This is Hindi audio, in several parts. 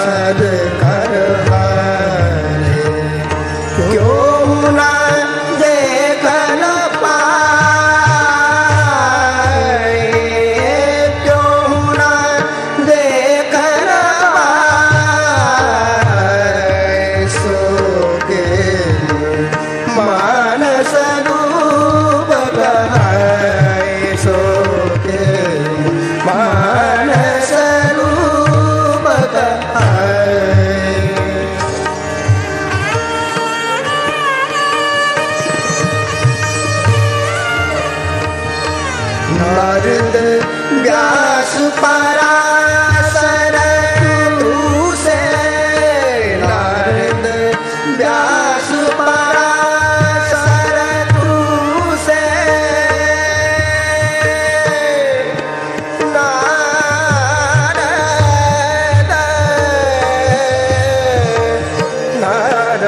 साध कर हारे, क्यों न देख न पाए, क्यों न देख न पाए, सो के मानस रूप कहाए, सो के मानस रूप कहाए। नारद व्यास पराशर तू से, नारद व्यास पराशर तू से, नारद नारद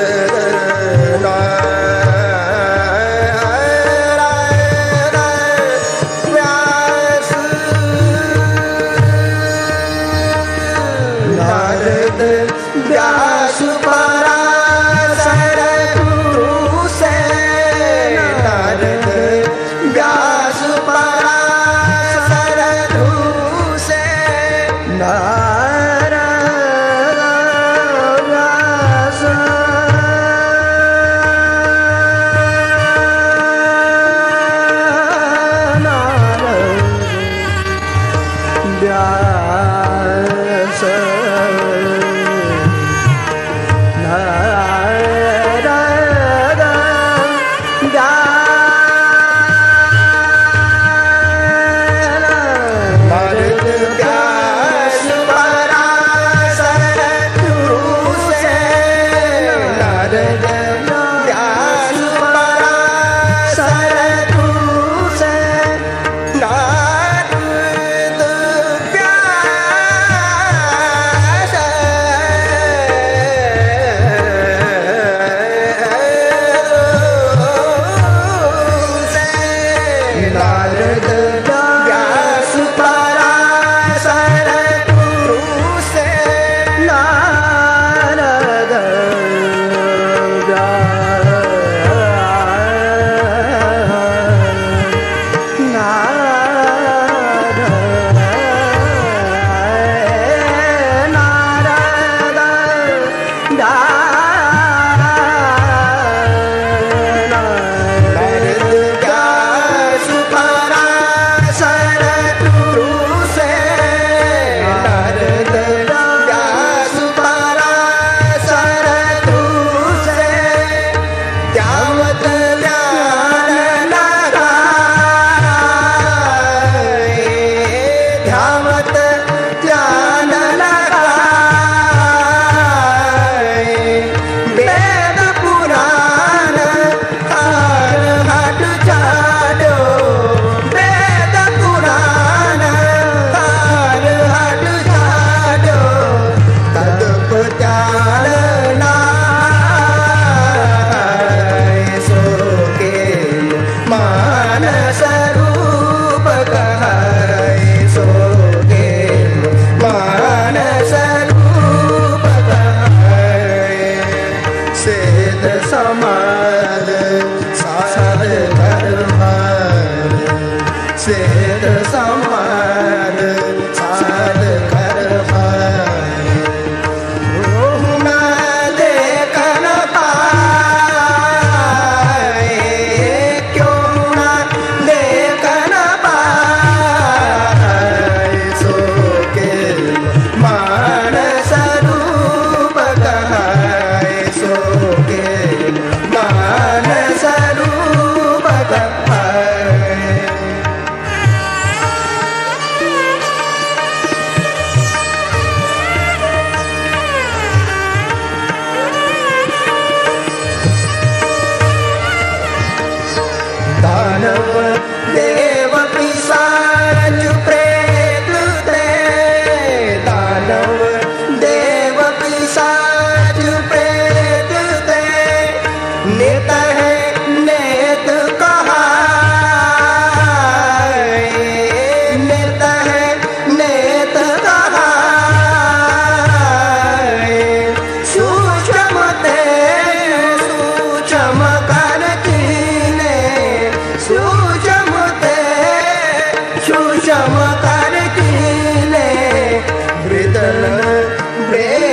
व्यास पराशर तू से, नारद व्यास पराशर तू से, नारद व्यास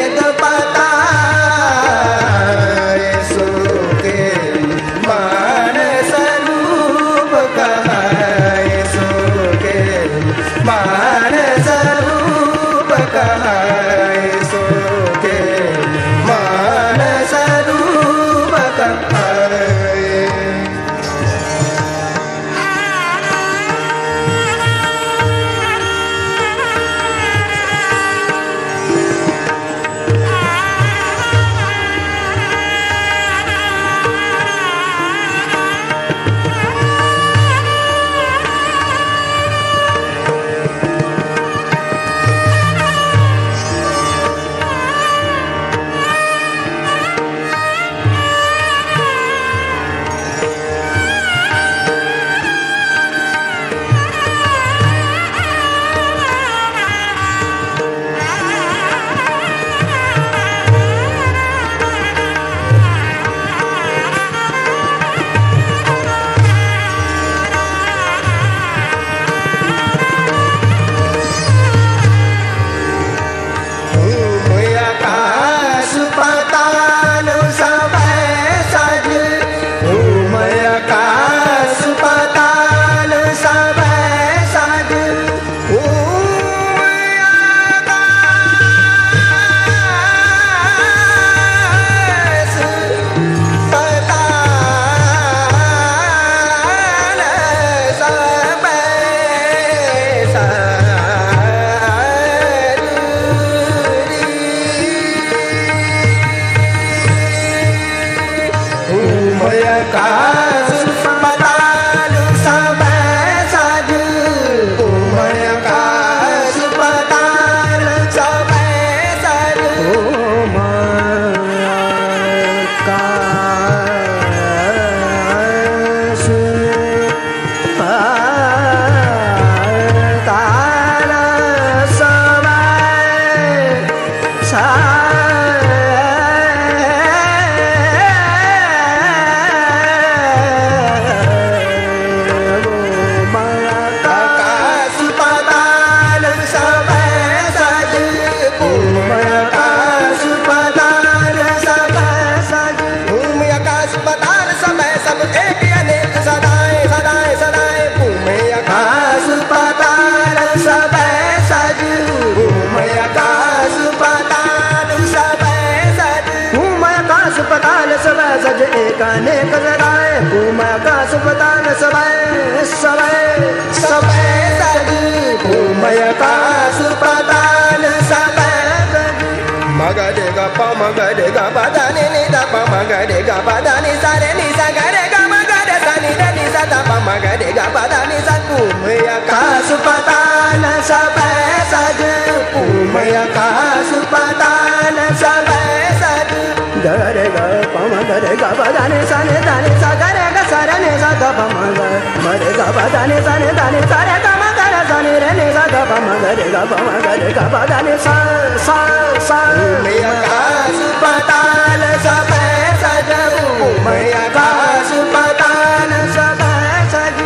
सज एक अनेक जगाए घूम आकाश पताल सबे सबे सबे सज घूम आकाश पताल सबे मगरे गा प मगरे गा पदा नि नि दा प मगरे गा पदा नि सा रे नि सा गा रे गा मगरे सा नि रे नि सा दा प मगरे गा पदा नि सा घूम आकाश पताल सबे सज घूम आकाश पताल सबे सज गरे ग पम गरे ग बदाने साने दाने सा गरे ग सारे ने सा ग पम ग मरे ग बदाने साने दाने सारे ग म ग साने रे ने सा ग पम गरे ग पम गरे ग बदाने सा सा सा मैं आकाश पताल सब सज मैं आकाश पताल सब सज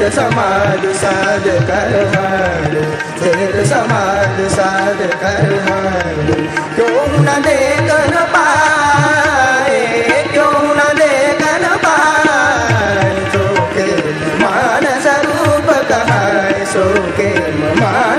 समाधि साध कर हार, स्थिर समाधि साध कर हार। क्यों न देख न पाए, क्यों न देख न पाए, सो के मान स्वरूप कहाए, सो के मान